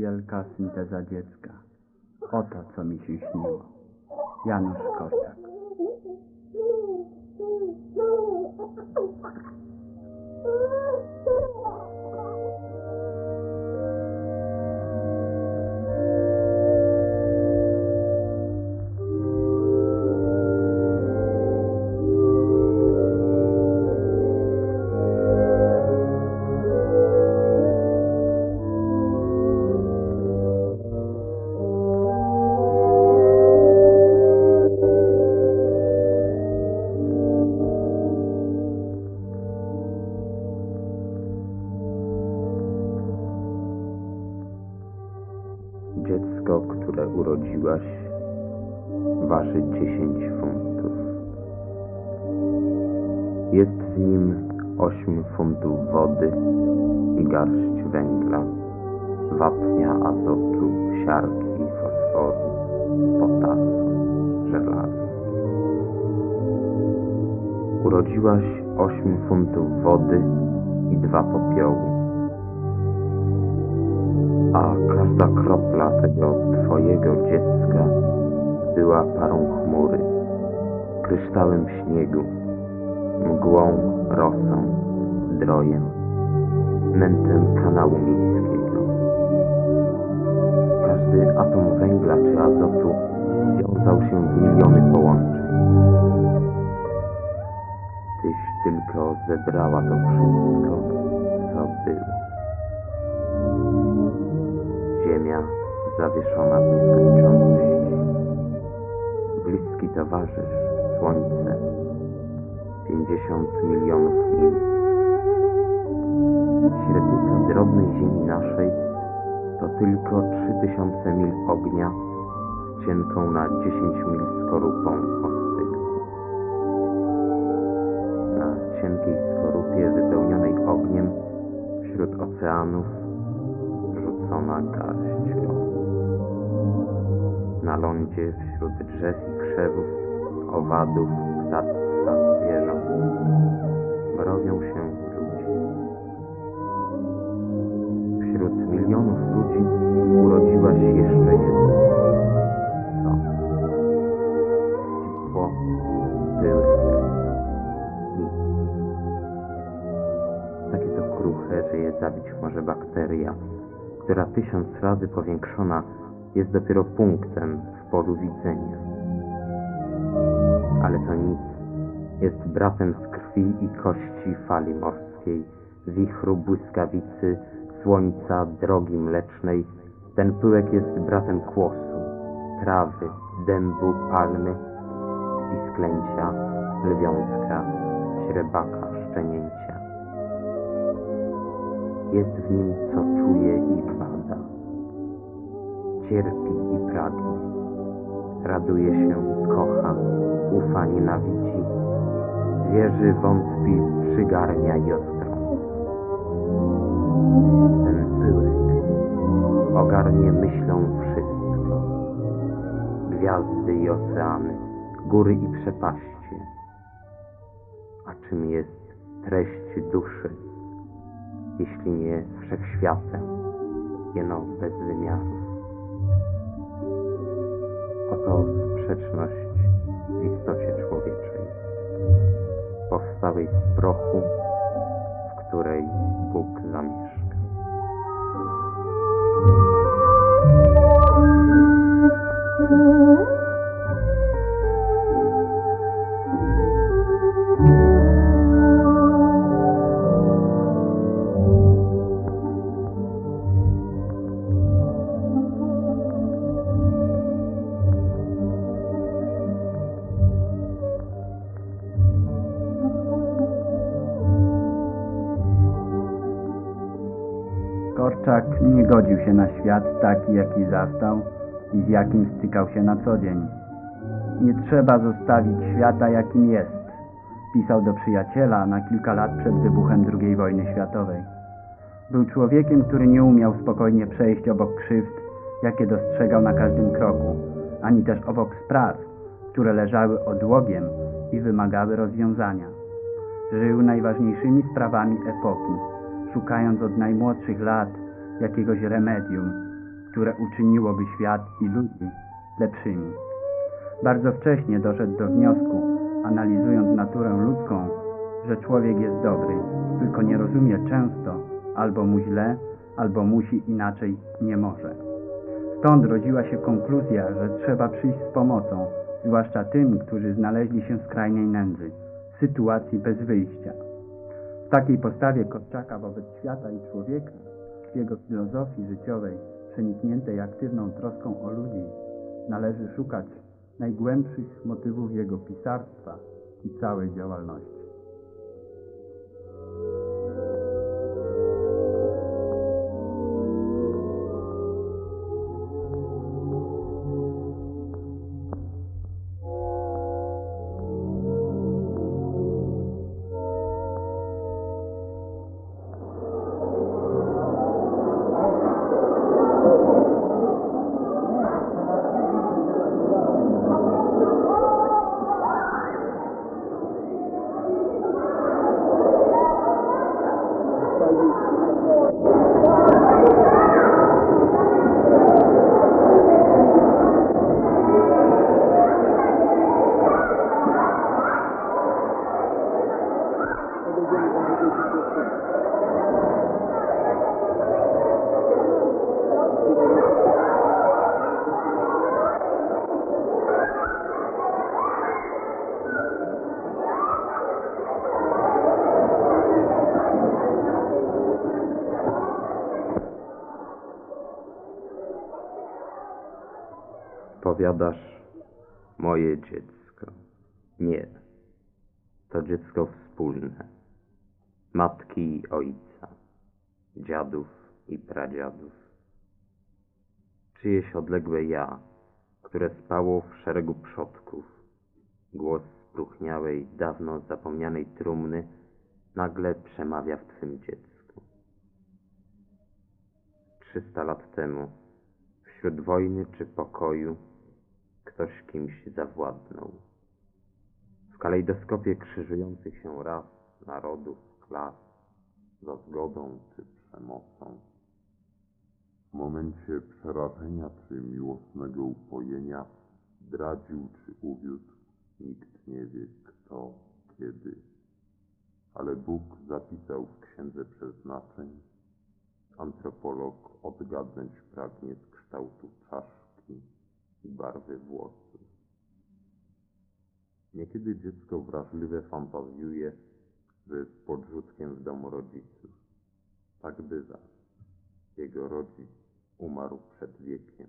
Wielka synteza dziecka. Oto, co mi się śniło. Janusz Korczak. Dziecko, które urodziłaś, waży 10 funtów. Jest w nim 8 funtów wody i garść węgla, wapnia, azotu, siarki, fosforu, potasu, żelaza. Urodziłaś 8 funtów wody i 2 popiołu. A każda kropla tego twojego dziecka była parą chmury, kryształem śniegu, mgłą, rosą, drojem, mętem kanału miejskiego. Każdy atom węgla czy azotu wiązał się w miliony połączeń. Tyś tylko zebrała to wszystko, co było. Ziemia zawieszona w nieskończoność. Bliski towarzysz, Słońce, 50 milionów mil. Średnica drobnej Ziemi naszej to tylko 3000 mil ognia z cienką na 10 mil skorupą ostygłą. Na cienkiej skorupie wypełnionej ogniem wśród oceanów rzucona garść lądu. Na lądzie wśród drzew i krzewów, owadów, ptactwa, zwierząt rowią się ludzie. Wśród milionów ludzi urodziłaś jeszcze jedno. Co? Ścipło, pyłek, nic. Takie to kruche, że je zabić może bakteria, która 1000 razy powiększona jest dopiero punktem w polu widzenia. Ale to nic, jest bratem z krwi i kości fali morskiej, wichru, błyskawicy, słońca, drogi mlecznej. Ten pyłek jest bratem kłosu, trawy, dębu, palmy i sklęcia, lwiątka, śrebaka, szczenięcia. Jest w nim, co czuje i bada. Cierpi i pragnie. Raduje się, kocha, ufa, nienawidzi. Wierzy, wątpi, przygarnia i odtrąca. Ten pyłek ogarnie myślą wszystko. Gwiazdy i oceany, góry i przepaście. A czym jest treść duszy, jeśli nie wszechświatem, jeno bez wymiarów? Oto sprzeczność w istocie człowieczej, powstałej z prochu, w której Bóg zamieszka. Korczak nie godził się na świat taki, jaki zastał i z jakim stykał się na co dzień. Nie trzeba zostawić świata, jakim jest, pisał do przyjaciela na kilka lat przed wybuchem II wojny światowej. Był człowiekiem, który nie umiał spokojnie przejść obok krzywd, jakie dostrzegał na każdym kroku, ani też obok spraw, które leżały odłogiem i wymagały rozwiązania. Żył najważniejszymi sprawami epoki, szukając od najmłodszych lat jakiegoś remedium, które uczyniłoby świat i ludzi lepszymi. Bardzo wcześnie doszedł do wniosku, analizując naturę ludzką, że człowiek jest dobry, tylko nie rozumie często, albo mu źle, albo musi inaczej nie może. Stąd rodziła się konkluzja, że trzeba przyjść z pomocą, zwłaszcza tym, którzy znaleźli się w skrajnej nędzy, w sytuacji bez wyjścia. W takiej postawie Korczaka wobec świata i człowieka, w jego filozofii życiowej, przenikniętej aktywną troską o ludzi, należy szukać najgłębszych motywów jego pisarstwa i całej działalności. Powiadasz, moje dziecko. Nie, to dziecko wspólne. Matki i ojca, dziadów i pradziadów. Czyjeś odległe ja, które spało w szeregu przodków. Głos spróchniałej, dawno zapomnianej trumny nagle przemawia w twym dziecku. 300 lat temu, wśród wojny czy pokoju, ktoś kimś zawładnął. W kalejdoskopie krzyżujących się ras, narodów, klas, za zgodą czy przemocą. W momencie przerażenia czy miłosnego upojenia zdradził czy uwiódł, nikt nie wie kto, kiedy. Ale Bóg zapisał w Księdze Przeznaczeń. Antropolog odgadnąć pragnie z kształtu czaszki i barwy włosów. Niekiedy dziecko wrażliwe fantazjuje, że jest podrzutkiem w domu rodziców. Tak bywa. Jego rodzic umarł przed wiekiem.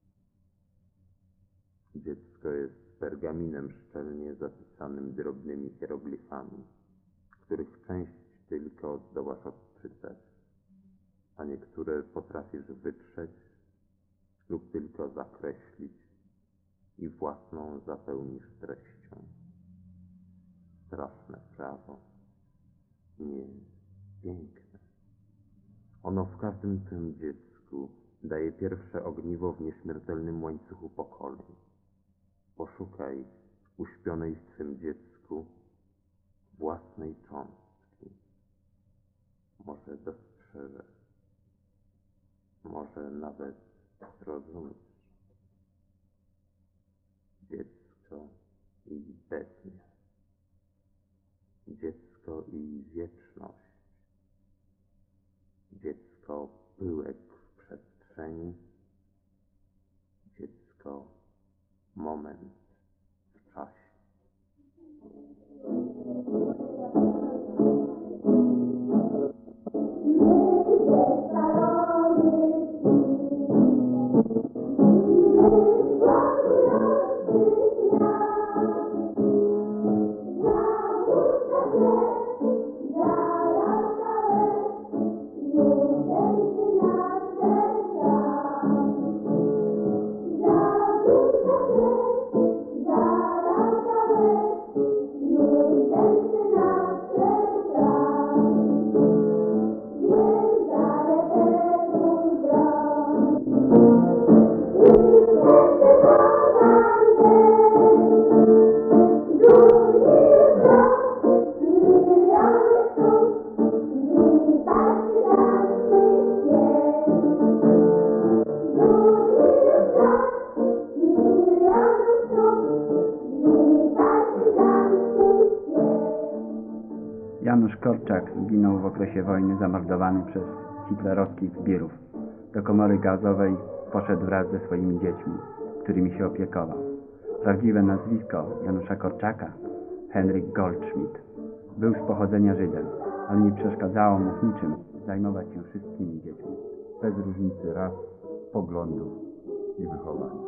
Dziecko jest pergaminem szczelnie zapisanym drobnymi hieroglifami, których część tylko zdołasz odczytać, a niektóre potrafisz wytrzeć lub tylko zakreślić i własną zapełnisz treścią. Straszne prawo. Nie, piękne. Ono w każdym tym dziecku daje pierwsze ogniwo w nieśmiertelnym łańcuchu pokoleń. Poszukaj uśpionej w twym dziecku własnej cząstki. Może dostrzeżesz, może nawet zrozumiesz. Dziecko i bezmiar. Dziecko i wieczność. Dziecko pyłek w przestrzeni. Dziecko moment w czasie. Janusz Korczak zginął w okresie wojny, zamordowany przez hitlerowskich zbirów. Do komory gazowej poszedł wraz ze swoimi dziećmi, którymi się opiekował. Prawdziwe nazwisko Janusza Korczaka Henryk Goldschmidt. Był z pochodzenia Żydem, ale nie przeszkadzało mu w niczym zajmować się wszystkimi dziećmi, bez różnicy ras, poglądów i wychowania.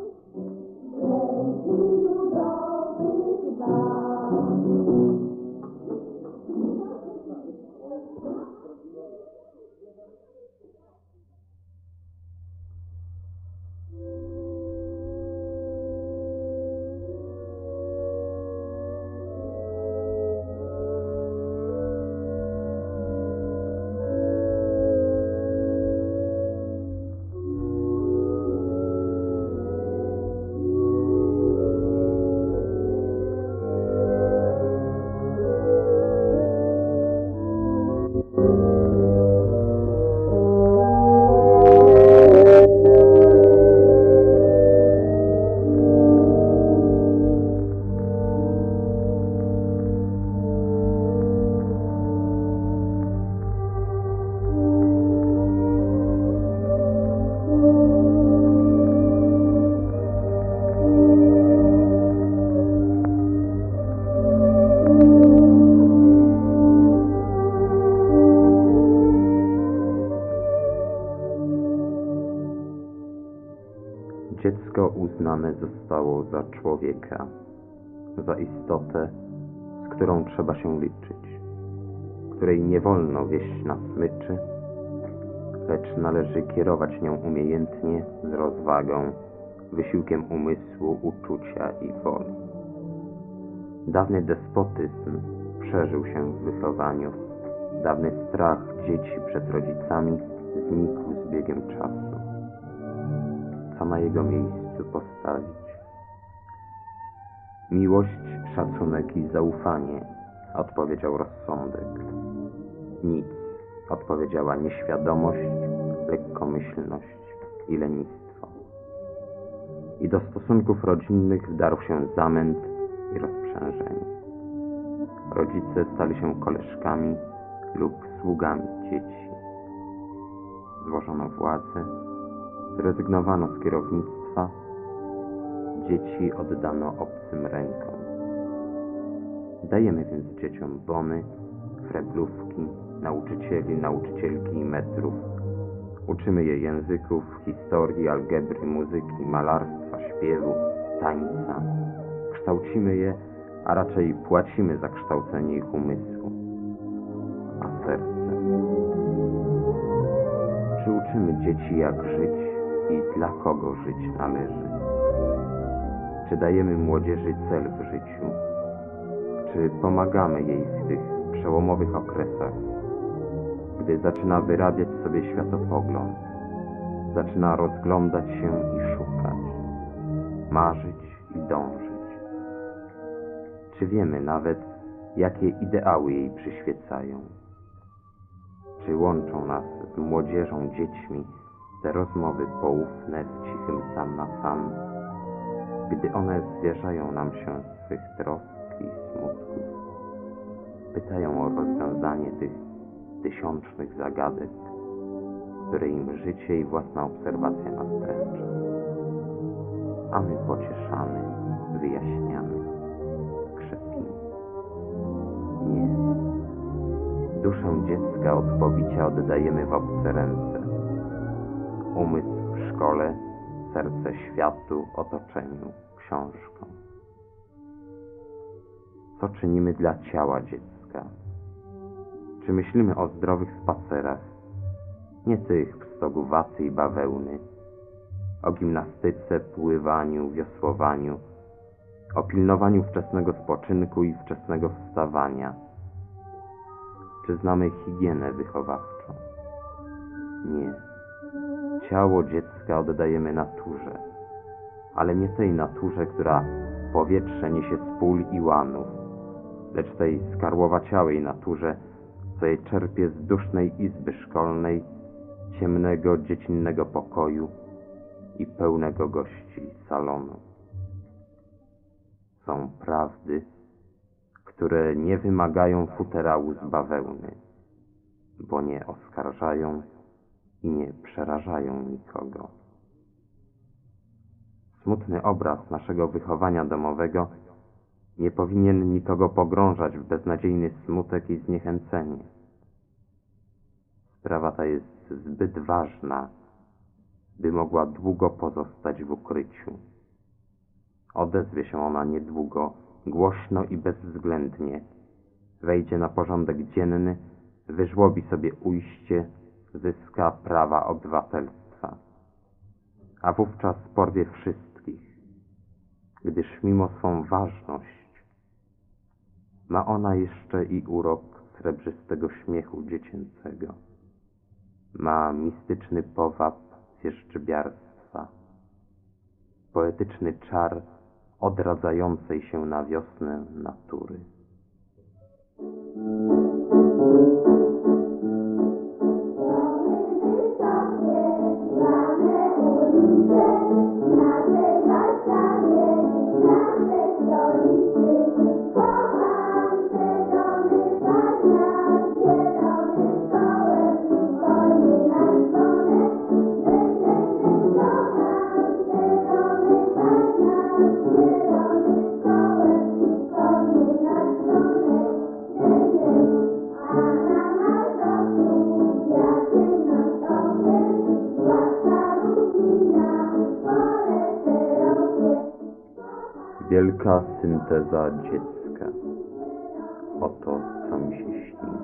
Dziecko uznane zostało za człowieka, za istotę, z którą trzeba się liczyć, której nie wolno wieść na smyczy, lecz należy kierować nią umiejętnie, z rozwagą, wysiłkiem umysłu, uczucia i woli. Dawny despotyzm przeżył się w wychowaniu, dawny strach dzieci przed rodzicami znikł z biegiem czasu. Co na jego miejscu postawić? Miłość, szacunek i zaufanie, odpowiedział rozsądek. Nic, odpowiedziała nieświadomość, lekkomyślność i lenistwo. I do stosunków rodzinnych wdarł się zamęt i rozprzężenie. Rodzice stali się koleżkami lub sługami dzieci. Złożono władzę, zrezygnowano z kierownictwa, dzieci oddano obcym rękom. Dajemy więc dzieciom bony, freblówki, nauczycieli, nauczycielki i metrów. Uczymy je języków, historii, algebry, muzyki, malarstwa, śpiewu, tańca. Kształcimy je, a raczej płacimy za kształcenie ich umysłu. A serce? Czy uczymy dzieci, jak żyć i dla kogo żyć należy? Czy dajemy młodzieży cel w życiu? Czy pomagamy jej w tych przełomowych okresach, gdy zaczyna wyrabiać sobie światopogląd, zaczyna rozglądać się i szukać, marzyć i dążyć? Czy wiemy nawet, jakie ideały jej przyświecają? Czy łączą nas z młodzieżą, dziećmi, te rozmowy poufne w cichym sam na sam, gdy one zwierzają nam się swych trosk i smutków, pytają o rozwiązanie tych tysiącznych zagadek, które im życie i własna obserwacja nastręcza. A my pocieszamy, wyjaśniamy, krzepimy. Nie. Duszę dziecka od pobicia oddajemy w obce ręce. Umysł w szkole, serce światu, otoczeniu, książkom. Co czynimy dla ciała dziecka? Czy myślimy o zdrowych spacerach, nie tych w stogu waty i bawełny, o gimnastyce, pływaniu, wiosłowaniu, o pilnowaniu wczesnego spoczynku i wczesnego wstawania? Czy znamy higienę wychowawczą? Nie. Ciało dziecka oddajemy naturze, ale nie tej naturze, która powietrze niesie z pól i łanów, lecz tej skarłowaciałej naturze, co je czerpie z dusznej izby szkolnej, ciemnego, dziecinnego pokoju i pełnego gości salonu. Są prawdy, które nie wymagają futerału z bawełny, bo nie oskarżają i nie przerażają nikogo. Smutny obraz naszego wychowania domowego nie powinien nikogo pogrążać w beznadziejny smutek i zniechęcenie. Sprawa ta jest zbyt ważna, by mogła długo pozostać w ukryciu. Odezwie się ona niedługo, głośno i bezwzględnie, wejdzie na porządek dzienny, wyżłobi sobie ujście, zyska prawa obywatelstwa. A wówczas porwie wszystkich, gdyż mimo swą ważność ma ona jeszcze i urok srebrzystego śmiechu dziecięcego. Ma mistyczny powab wieszczbiarstwa, poetyczny czar odradzającej się na wiosnę natury. Wielka synteza dziecka. Oto, co mi się śni.